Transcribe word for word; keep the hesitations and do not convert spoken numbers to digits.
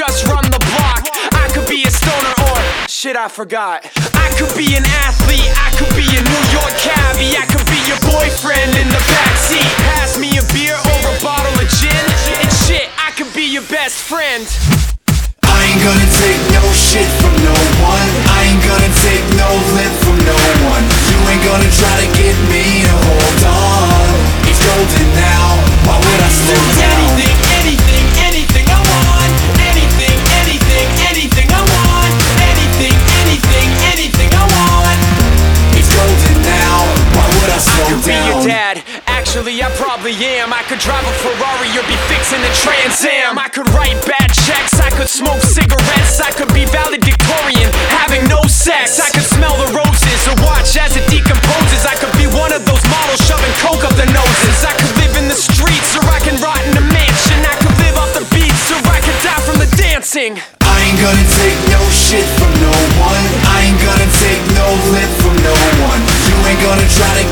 just run the block. I could be a stoner or shit I forgot. I could be an athlete, I could be a New York cabbie, I could be your boyfriend in the backseat. Pass me a beer or a bottle of gin, and shit, I could be your best friend. I ain't gonna take no shit from no one. I ain't gonna take no lip from no one. You ain't gonna try to get me to hold on. It's golden now, why would I slow down? Anything, anything, anything I want. Anything, anything, anything I want. Anything, anything, anything I want. It's golden now, why would I slow I could down? be your dad, actually I probably am. I could drive a Ferrari or be fixing a Trans Am. I could write bad checks, I could smoke cigarettes, I could be valedictorian, having no sex. I could smell the roses or watch as it decomposes. I could be one of those models shoving coke up their noses. I could live in the streets or I can rot in a mansion. I could live off the beats or I could die from the dancing. I ain't gonna take no shit from no one. I ain't gonna take no lip from no one. You ain't gonna try to